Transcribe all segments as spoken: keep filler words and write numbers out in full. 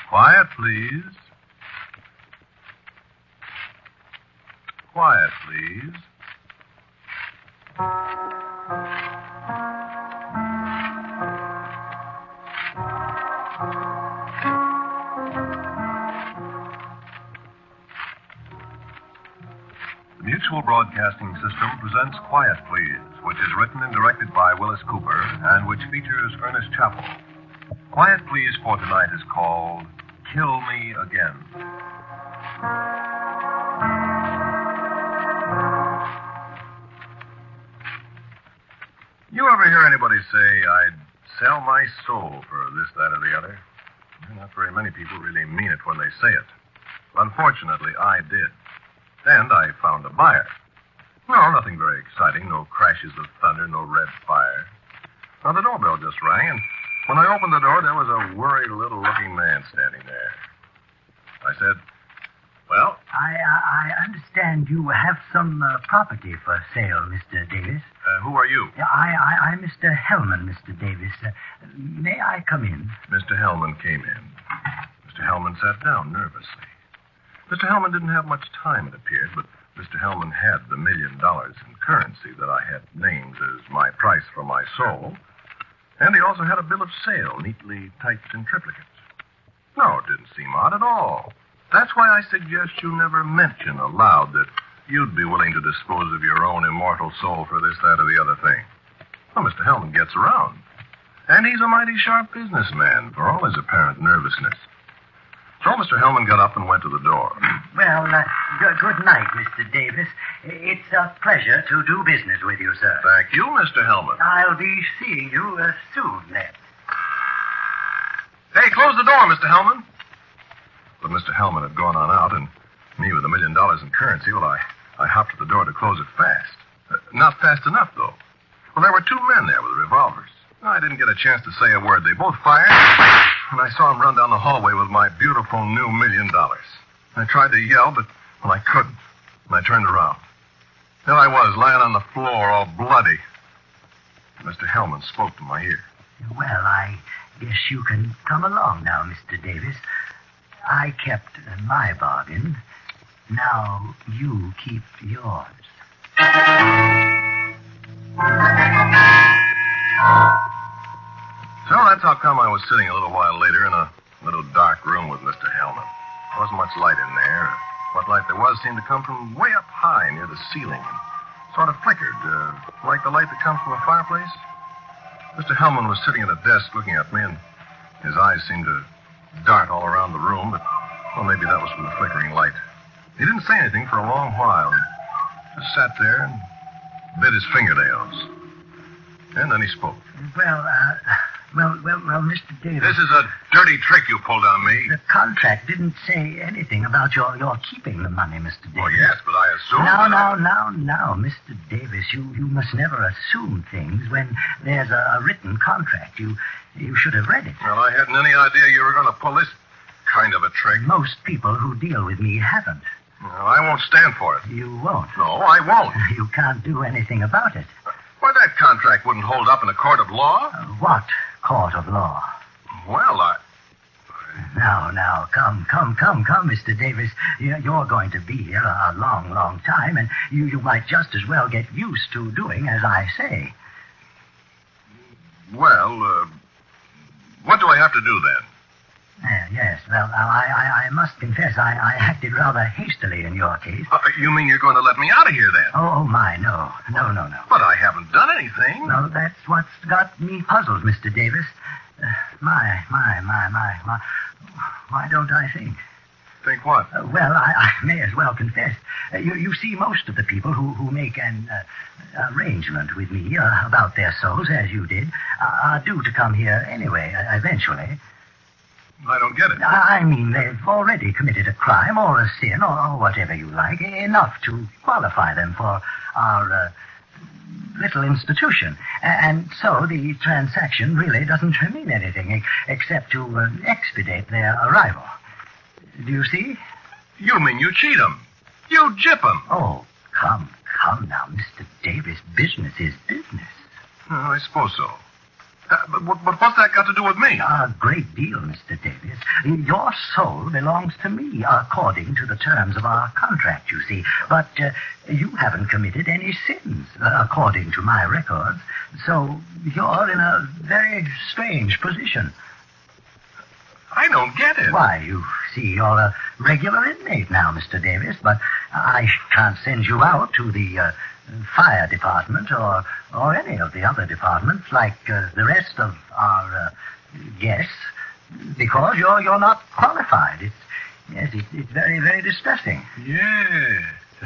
Quiet, please. Quiet, please. The Mutual Broadcasting System presents Quiet, Please, which is written and directed by Willis Cooper and which features Ernest Chappell. Quiet, Please for tonight is called Kill Me Again. You ever hear anybody say, I'd sell my soul for this, that, or the other? Well, not very many people really mean it when they say it. Unfortunately, I did. And I found a buyer. No, nothing very exciting. No crashes of thunder, no red fire. Now, the doorbell just rang, and when I opened the door, there was a worried little-looking man standing there. I said, well? I I, I understand you have some uh, property for sale, Mister Davis. Uh, who are you? I, I, I'm Mister Hellman, Mister Davis. Uh, may I come in? Mister Hellman came in. Mister Hellman sat down nervously. Mister Hellman didn't have much time, it appeared, but Mister Hellman had the million dollars in currency that I had named as my price for my soul, and he also had a bill of sale neatly typed in triplicate. No, it didn't seem odd at all. That's why I suggest you never mention aloud that you'd be willing to dispose of your own immortal soul for this, that, or the other thing. Well, Mister Hellman gets around, and he's a mighty sharp businessman for all his apparent nervousness. So Mister Hellman got up and went to the door. Well, uh, g- good night, Mister Davis. It's a pleasure to do business with you, sir. Thank you, Mister Hellman. I'll be seeing you uh, soon, then. Hey, close the door, Mister Hellman. But Mister Hellman had gone on out, and me with a million dollars in currency, well, I, I hopped to the door to close it fast. Uh, not fast enough, though. Well, there were two men there with revolvers. I didn't get a chance to say a word. They both fired, and I saw them run down the hallway with my beautiful new million dollars. I tried to yell, but, well, I couldn't. And I turned around. There I was, lying on the floor, all bloody. Mister Hellman spoke to my ear. Well, I guess you can come along now, Mister Davis. I kept my bargain. Now you keep yours. So that's how come I was sitting a little while later in a little dark room with Mister Hellman. There wasn't much light in there. What light there was seemed to come from way up high near the ceiling and sort of flickered, uh, like the light that comes from a fireplace. Mister Hellman was sitting at a desk looking at me, and his eyes seemed to dart all around the room, but, well, maybe that was from the flickering light. He didn't say anything for a long while, and just sat there and bit his fingernails. And then he spoke. Well, uh, well, well, well, Mister Davis. This is a dirty trick you pulled on me. The contract didn't say anything about your, your keeping the money, Mister Davis. Oh, yes, but I assumed... Now, now, I... now, now, Mister Davis, you, you must never assume things when there's a, a written contract. You, you should have read it. Well, I hadn't any idea you were going to pull this kind of a trick. Most people who deal with me haven't. Well, I won't stand for it. You won't. No, I won't. You can't do anything about it. Why, that contract wouldn't hold up in a court of law. Uh, what court of law? Well, I... Now, now, come, come, come, come, Mister Davis. You- You're going to be here a long, long time, and you, you might just as well get used to doing as I say. Well, uh, what do I have to do then? Uh, yes, well, I, I, I must confess I, I acted rather hastily in your case. Uh, you mean you're going to let me out of here then? Oh, oh, my, no. No, no, no. But I haven't done anything. No, that's what's got me puzzled, Mister Davis. Uh, my, my, my, my, my. Why don't I think? Think what? Uh, well, I, I may as well confess. Uh, you, you see, most of the people who, who make an uh, arrangement with me uh, about their souls, as you did, uh, are due to come here anyway, uh, eventually. I don't get it. I mean, they've already committed a crime or a sin or, or whatever you like, enough to qualify them for our uh, little institution. And so the transaction really doesn't mean anything ex- except to uh, expedite their arrival. Do you see? You mean you cheat 'em? You gyp 'em? Oh, come, come now, Mister Davis. Business is business. Oh, I suppose so. Uh, but, but, but what's that got to do with me? A great deal, Mister Davis. Your soul belongs to me, according to the terms of our contract, you see. But uh, you haven't committed any sins, uh, according to my records. So you're in a very strange position. I don't get it. Why, you see, you're a regular inmate now, Mister Davis, but I can't send you out to the uh, fire department or or any of the other departments like uh, the rest of our uh, guests because you're you're not qualified. It's yes, it, it's very very distressing. Yes,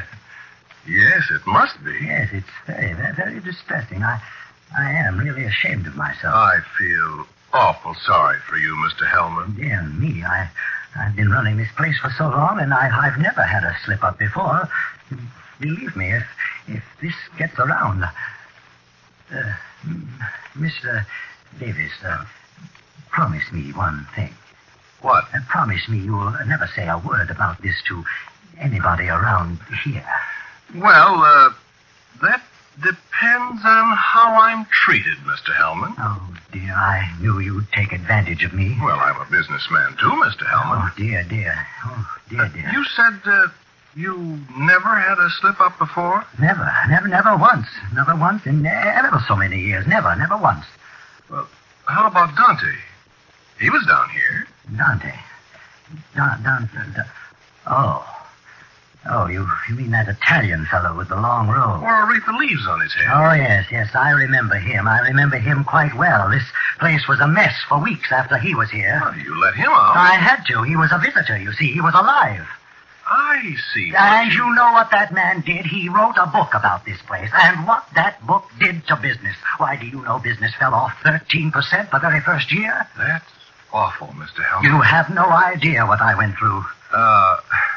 yes, it must be. Yes, it's very very very distressing. I I am really ashamed of myself. I feel awful sorry for you, Mister Hellman. Dear me, I I've been running this place for so long, and I I've never had a slip up before. Believe me, if if this gets around, uh, Mister Davis, uh, promise me one thing. What? Uh, promise me you'll never say a word about this to anybody around here. Well, uh, that depends on how I'm treated, Mister Hellman. Oh, dear, I knew you'd take advantage of me. Well, I'm a businessman, too, Mister Hellman. Oh, dear, dear. Oh, dear, dear. Uh, you said, uh, you never had a slip-up before? Never, never, never once. Never once in ever so many years. Never, never once. Well, how about Dante? He was down here. Dante? Don, Don, Don, oh. Oh, you, you mean that Italian fellow with the long robe? Or a wreath of leaves on his head. Oh, yes, yes, I remember him. I remember him quite well. This place was a mess for weeks after he was here. Well, you let him out. I had to. He was a visitor, you see. He was alive. I see. And you know what that man did? He wrote a book about this place. And what that book did to business. Why, do you know business fell off thirteen percent the very first year? That's awful, Mister Hellman. You have no idea what I went through. Uh,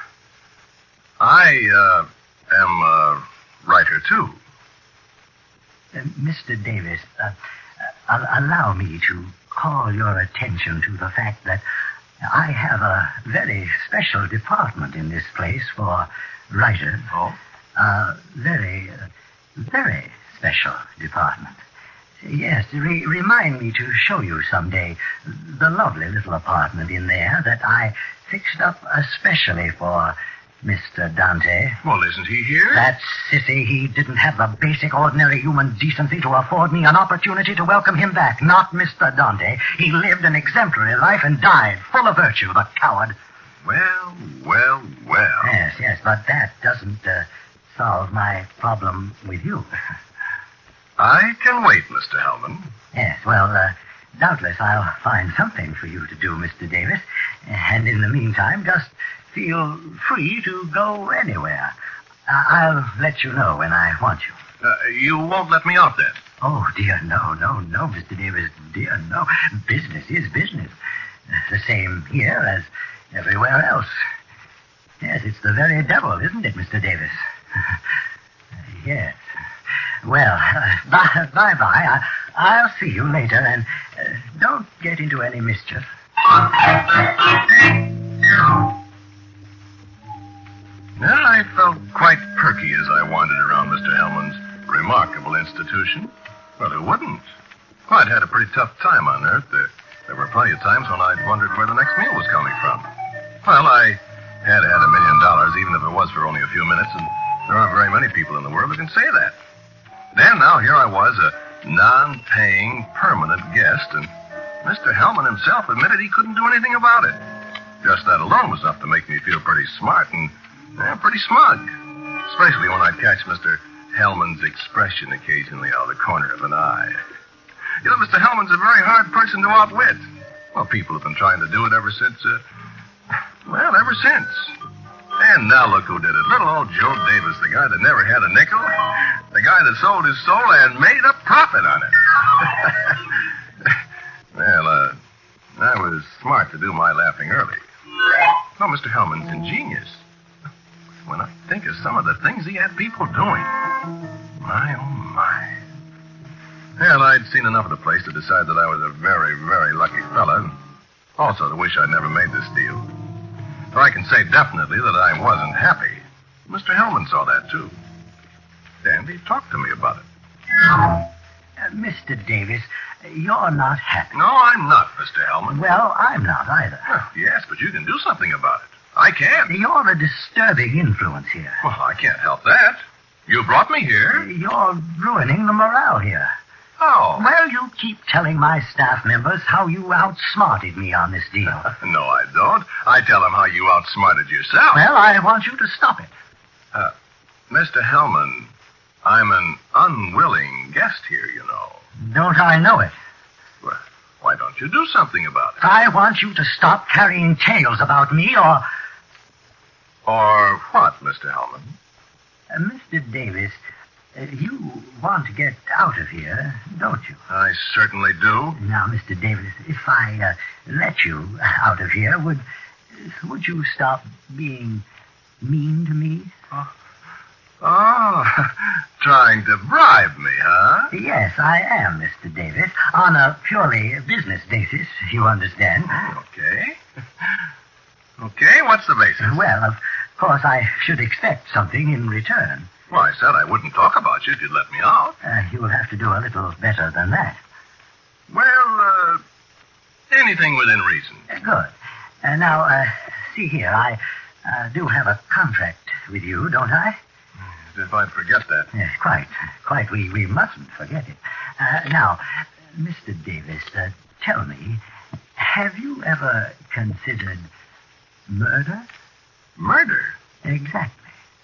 I, uh, am a writer, too. Uh, Mister Davis, uh, uh, allow me to call your attention to the fact that I have a very special department in this place for writers. Oh? A very, uh, very special department. Yes, re- remind me to show you someday the lovely little apartment in there that I fixed up especially for Mister Dante. Well, isn't he here? That sissy, he didn't have the basic, ordinary human decency to afford me an opportunity to welcome him back. Not Mister Dante. He lived an exemplary life and died full of virtue, the coward. Well, well, well. Yes, yes, but that doesn't uh, solve my problem with you. I can wait, Mister Hellman. Yes, well, uh, doubtless I'll find something for you to do, Mister Davis. And in the meantime, just feel free to go anywhere. Uh, I'll let you know when I want you. Uh, you won't let me out then? Oh, dear, no, no, no, Mister Davis, dear, no. Business is business. The same here as everywhere else. Yes, it's the very devil, isn't it, Mister Davis? Yes. Well, uh, bye, bye-bye. I, I'll see you later, and uh, don't get into any mischief. Well, I felt quite perky as I wandered around Mister Hellman's remarkable institution. Well, who wouldn't? Well, I'd had a pretty tough time on Earth. There, there were plenty of times when I'd wondered where the next meal was coming from. Well, I had had a million dollars, even if it was for only a few minutes, and there aren't very many people in the world who can say that. Then, now, here I was, a non-paying permanent guest, and Mister Hellman himself admitted he couldn't do anything about it. Just that alone was enough to make me feel pretty smart and yeah, pretty smug, especially when I'd catch Mister Hellman's expression occasionally out of the corner of an eye. You know, Mister Hellman's a very hard person to outwit. Well, people have been trying to do it ever since, uh, well, ever since. And now look who did it. Little old Joe Davis, the guy that never had a nickel, the guy that sold his soul and made a profit on it. Well, uh, I was smart to do my laughing early. Well, Mister Hellman's ingenious. When I think of some of the things he had people doing. My, oh, my. Well, I'd seen enough of the place to decide that I was a very, very lucky fella. Also to wish I'd never made this deal. So I can say definitely that I wasn't happy. Mister Hellman saw that, too. And he talked to me about it. Uh, Mister Davis, You're not happy. No, I'm not, Mister Hellman. Well, I'm not either. Well, yes, but you can do something about it. I can't. You're a disturbing influence here. Well, I can't help that. You brought me here. You're ruining the morale here. How? Well, you keep telling my staff members how you outsmarted me on this deal. No, I don't. I tell them how you outsmarted yourself. Well, I want you to stop it. Uh, Mister Hellman, I'm an unwilling guest here, you know. Don't I know it? Well, why don't you do something about it? I want you to stop carrying tales about me, or... Or what, Mister Hellman? Uh, Mister Davis, uh, you want to get out of here, don't you? I certainly do. Now, Mister Davis, if I uh, let you out of here, would would you stop being mean to me? Oh, oh trying to bribe me, huh? Yes, I am, Mister Davis, on a purely business basis, you understand. Okay. Okay, what's the basis? Well, of course, I should expect something in return. Well, I said I wouldn't talk about you if you'd let me out. Uh, you'll have to do a little better than that. Well, uh, anything within reason. Uh, good. Uh, now, uh, see here, I uh, do have a contract with you, don't I? As if I'd forget that. Yes, quite. Quite. We, we mustn't forget it. Uh, now, Mister Davis, uh, tell me, have you ever considered murder? Murder? Exactly.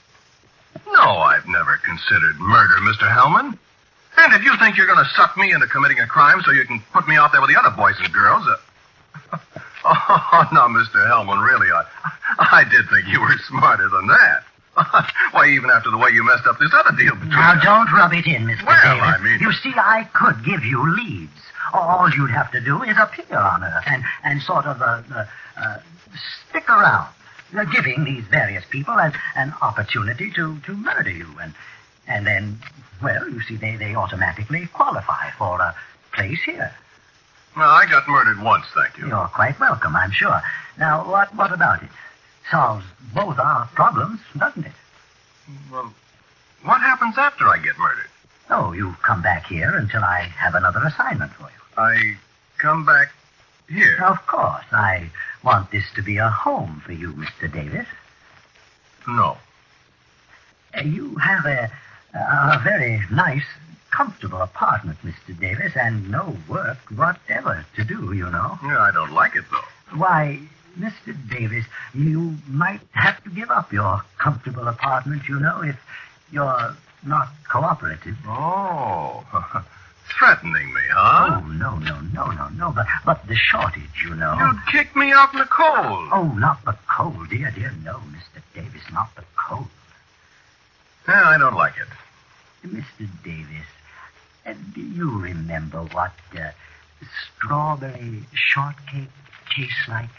No, I've never considered murder, Mister Hellman. And if you think you're going to suck me into committing a crime so you can put me out there with the other boys and girls... Uh... oh, no, Mister Hellman, really, I, I did think you were smarter than that. Why, even after the way you messed up this other deal between Now, us. don't rub it in, Mister Well, Davis. I mean... You see, I could give you leads. All you'd have to do is appear on Earth and, and sort of uh, uh, uh, stick around, uh, giving these various people an, an opportunity to, to murder you. And and then, well, you see, they, they automatically qualify for a place here. Well, I got murdered once, thank you. You're quite welcome, I'm sure. Now, what, what about it? Solves both our problems, doesn't it? Well, what happens after I get murdered? Oh, you come back here until I have another assignment for you. I come back here? Of course. I want this to be a home for you, Mister Davis. No. Uh, you have a, a very nice, comfortable apartment, Mister Davis, and no work whatever to do, you know. Yeah, I don't like it, though. Why, Mister Davis, you might have to give up your comfortable apartment, you know, if you're not cooperative. Oh, threatening me, huh? Oh, no, no, no, no, no, but, but the shortage, you know. You'd kick me out in the cold. Oh, not the cold, dear, dear, no, Mister Davis, not the cold. Yeah, I don't like it. Mister Davis, uh, do you remember what uh, strawberry shortcake tastes like?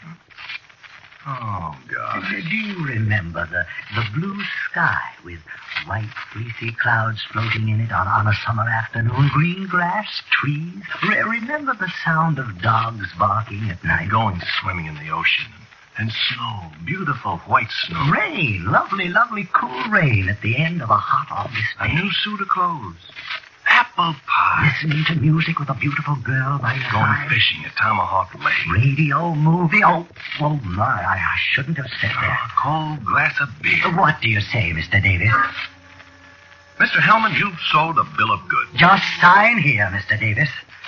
Oh, God. Uh, do you remember the, the blue sky with white, fleecy clouds floating in it on, on a summer afternoon? Green grass, trees. Re- remember the sound of dogs barking at night? Going swimming in the ocean. And snow. Beautiful white snow. Rain. Lovely, lovely, cool rain at the end of a hot August day. A new suit of clothes. Apple pie. Listening to music with a beautiful girl by your Going side. fishing at Tomahawk Lake. Radio, movie. Oh, oh my, I, I shouldn't have said A that. cold glass of beer. What do you say, Mister Davis? Mister Hellman, you've sold a bill of goods. Just sign here, Mister Davis.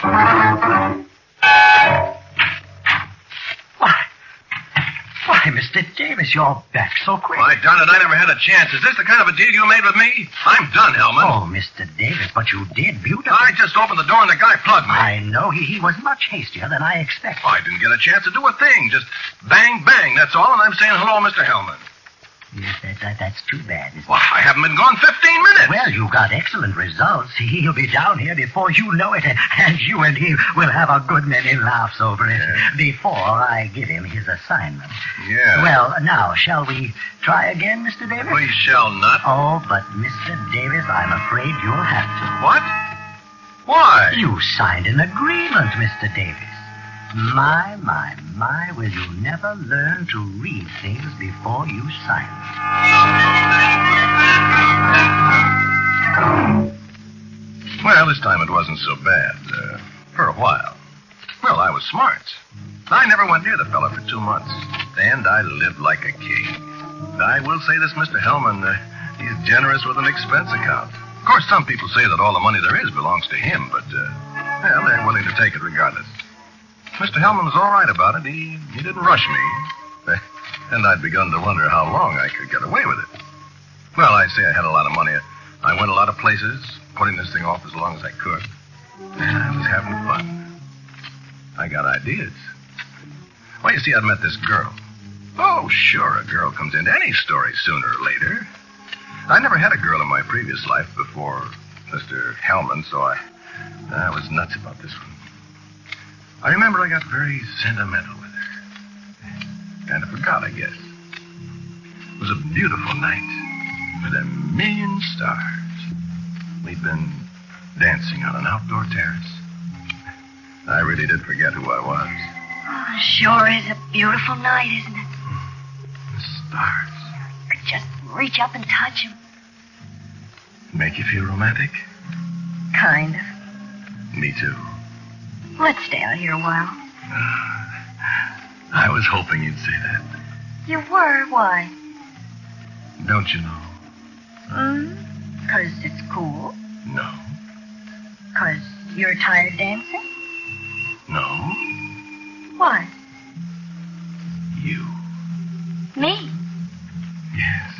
Why, why, Mister Davis, you're back so quick. Why, darn it, I never had a chance. Is this the kind of a deal you made with me? I'm done, Hellman. Oh, Mister Davis, but you did beautifully. I just opened the door and the guy plugged me. I know. He, he was much hastier than I expected. I didn't get a chance to do a thing. Just bang, bang, that's all, and I'm saying hello, Mister Hellman. Yes, that, that, that's too bad. Mister Why, I haven't been gone fifteen minutes. Well, you got excellent results. He'll be down here before you know it, and you and he will have a good many laughs over it Yeah. before I give him his assignment. Yeah. Well, now, shall we try again, Mister Davis? We shall not. Oh, but, Mister Davis, I'm afraid you'll have to. What? Why? You signed an agreement, Mister Davis. My, my, my, will you never learn to read things before you sign them? Well, this time it wasn't so bad. Uh, For a while. Well, I was smart. I never went near the fellow for two months, and I lived like a king. I will say this, Mister Hellman, uh, he's generous with an expense account. Of course, some people say that all the money there is belongs to him, but, uh, well, they're willing to take it regardless. Mister Hellman was all right about it. He, he didn't rush me. And I'd begun to wonder how long I could get away with it. Well, I'd say I had a lot of money. I went a lot of places, putting this thing off as long as I could. And I was having fun. I got ideas. Well, you see, I'd met this girl. Oh, sure, a girl comes into any story sooner or later. I never had a girl in my previous life before Mister Hellman, so I, I was nuts about this one. I remember I got very sentimental with her. Kind of forgot, I guess. It was a beautiful night with a million stars. We'd been dancing on an outdoor terrace. I really did forget who I was. Oh, sure is a beautiful night, isn't it? The stars. You could just reach up and touch them. Make you feel romantic? Kind of. Me too. Let's stay out here a while. Uh, I was hoping you'd say that. You were? Why? Don't you know? Hmm? Because it's cool? No. Because you're tired dancing? No. What? You. Me? Yes.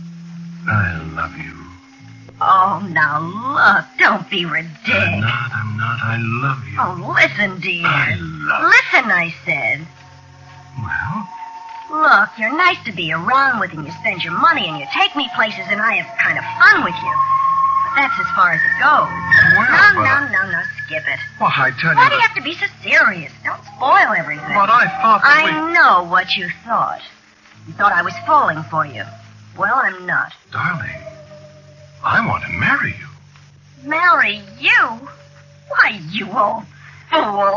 I love you. Oh, now look. Don't be ridiculous. I'm not, I'm not. I love you. Oh, listen, dear. I love Listen, I said. Well? Look, you're nice to be around with, and you spend your money, and you take me places, and I have kind of fun with you. But that's as far as it goes. Well, no, but... no, no, no, skip it. Well, I tell you Why do you that... have to be so serious? Don't spoil everything. But I thought that I we... know what you thought. You thought I was falling for you. Well, I'm not. Darling, I want to marry you. Marry you? Why, you old fool.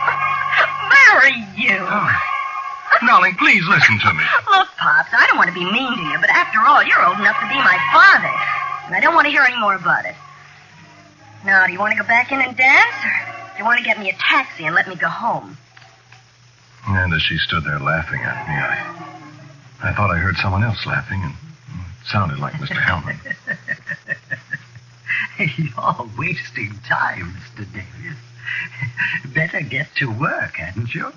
Marry you. Darling. Darling, please listen to me. Look, Pops, I don't want to be mean to you, but after all, you're old enough to be my father. And I don't want to hear any more about it. Now, do you want to go back in and dance, or do you want to get me a taxi and let me go home? And as she stood there laughing at me, I, I thought I heard someone else laughing, and it sounded like Mister Hellman. You're wasting time, Mister Davis. Better get to work, hadn't you?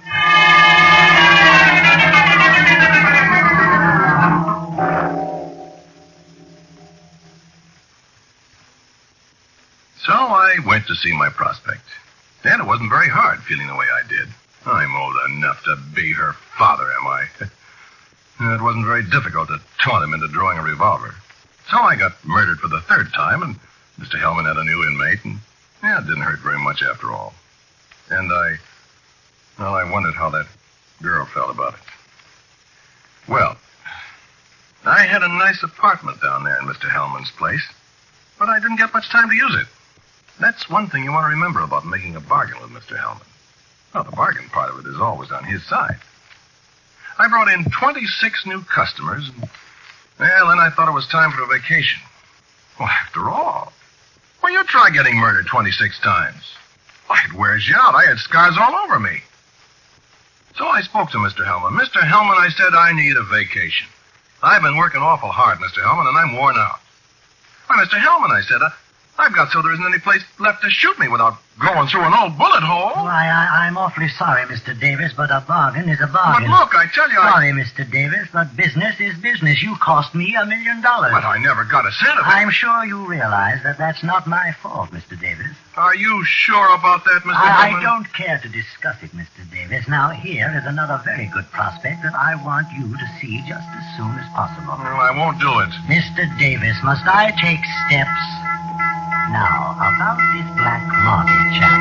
So I went to see my prospect. And it wasn't very hard feeling the way I did. I'm old enough to be her father, am I? It wasn't very difficult to taunt him into drawing a revolver. So I got murdered for the third time, and Mister Hellman had a new inmate, and yeah, it didn't hurt very much after all. And I, well, I wondered how that girl felt about it. Well, I had a nice apartment down there in Mister Hellman's place, but I didn't get much time to use it. That's one thing you want to remember about making a bargain with Mister Hellman. Well, the bargain part of it is always on his side. I brought in twenty-six new customers, and, well, then I thought it was time for a vacation. Well, after all, well, you try getting murdered twenty-six times. Why, it wears you out. I had scars all over me. So I spoke to Mister Hellman. Mister Hellman, I said, I need a vacation. I've been working awful hard, Mister Hellman, and I'm worn out. Why, Mister Hellman, I said, I, I've got so there isn't any place left to shoot me without going through an old bullet hole. Why, I, I'm awfully sorry, Mister Davis, but a bargain is a bargain. But look, I tell you, I... Sorry, Mister Davis, but business is business. You cost me a million dollars. But I never got a cent of it. I'm sure you realize that that's not my fault, Mister Davis. Are you sure about that, Mister I, Hellman? I don't care to discuss it, Mister Davis. Now, here is another very good prospect that I want you to see just as soon as possible. Well, I won't do it. Mister Davis, must I take steps? Now, about this Black Marty chap.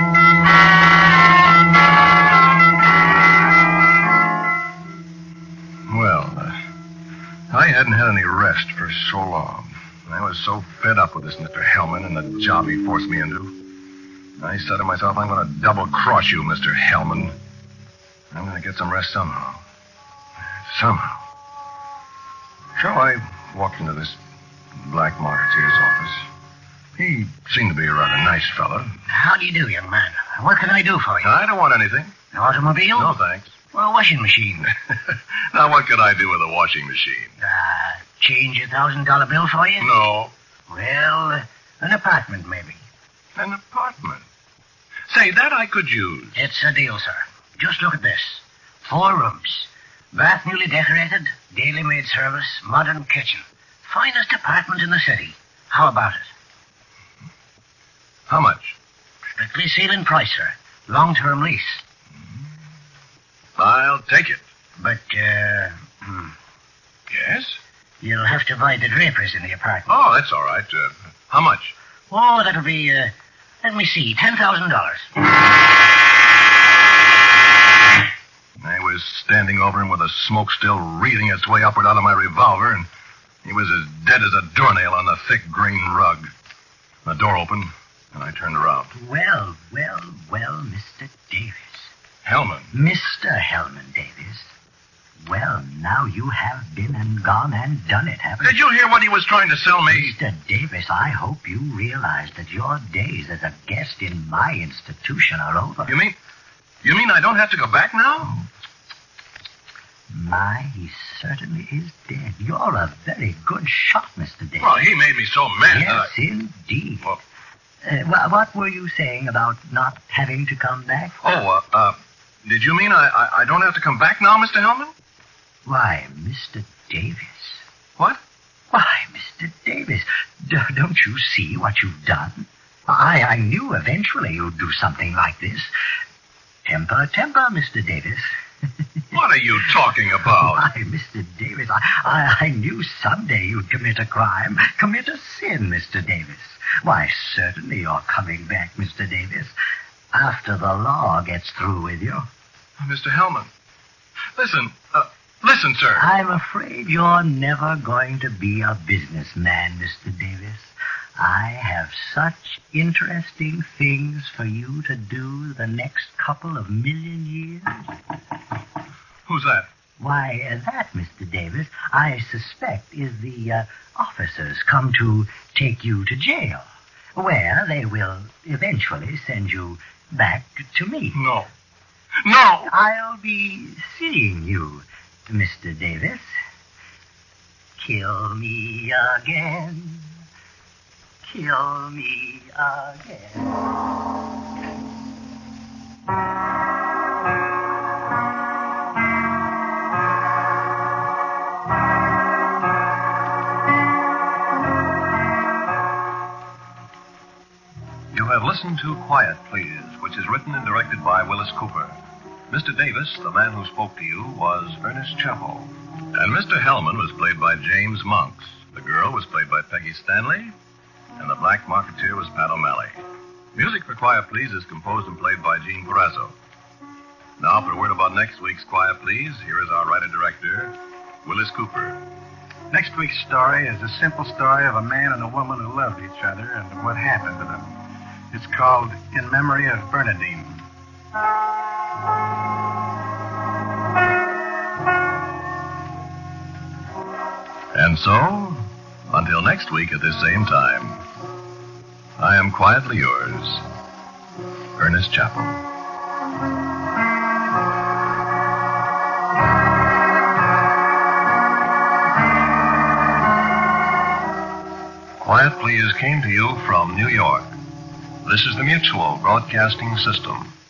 Well, uh, I hadn't had any rest for so long. I was so fed up with this Mister Hellman and the job he forced me into. I said to myself, I'm going to double-cross you, Mister Hellman. I'm going to get some rest somehow. Somehow. So I walked into this Black Marketeer's office. He seemed to be a rather nice fellow. How do you do, young man? What can I do for you? I don't want anything. An automobile? No, thanks. Well, a washing machine. Now, what could I do with a washing machine? Uh, change a thousand dollar bill for you? No. Well, uh, an apartment, maybe. An apartment? Say, that I could use. It's a deal, sir. Just look at this. Four rooms. Bath newly decorated, daily maid service, modern kitchen. Finest apartment in the city. How about it? How much? Strictly ceiling price, sir. Long-term lease. I'll take it. But, uh, hmm, Yes? you'll have to buy the drapers in the apartment. Oh, that's all right. Uh, how much? Oh, that'll be, uh, let me see, ten thousand dollars. I was standing over him with the smoke still wreathing its way upward out of my revolver, and he was as dead as a doornail on the thick green rug. The door opened, and I turned around. Well, well, well, Mister Davis. Hellman. Mister Hellman Davis. Well, now you have been and gone and done it, haven't Did you hear what he was trying to sell me? Mister Davis, I hope you realize that your days as a guest in my institution are over. You mean... You mean I don't have to go back now? My, he certainly is dead. You're a very good shot, Mister Davis. Well, he made me so mad Yes, that I... indeed. Well- Uh, wha- what were you saying about not having to come back? Oh, uh, uh, did you mean I, I, I don't have to come back now, Mister Hellman? Why, Mister Davis. What? Why, Mister Davis, d- don't you see what you've done? I, I knew eventually you'd do something like this. Temper, temper, Mister Davis. What are you talking about? Why, Mister Davis, I, I, I knew someday you'd commit a crime, commit a sin, Mister Davis. Why, certainly you're coming back, Mister Davis, after the law gets through with you. Mister Hellman, listen, uh, listen, sir. I'm afraid you're never going to be a businessman, Mister Davis. I have such interesting things for you to do the next couple of million years. Who's that? Why, uh, that, Mister Davis, I suspect is the uh, officers come to take you to jail, where they will eventually send you back to me. No. No! I'll be seeing you, Mister Davis. Kill me again. Kill me again. You have listened to Quiet Please, which is written and directed by Willis Cooper. Mister Davis, the man who spoke to you, was Ernest Chappell. And Mister Hellman was played by James Monks. The girl was played by Peggy Stanley. And the Black Marketeer was Pat O'Malley. Music for Quiet Please is composed and played by Gene Perazzo. Now, for a word about next week's Quiet Please, here is our writer-director, Willis Cooper. Next week's story is a simple story of a man and a woman who loved each other and what happened to them. It's called In Memory of Bernadine. And so, until next week at this same time, I am quietly yours, Ernest Chappell. Quiet Please came to you from New York. This is the Mutual Broadcasting System.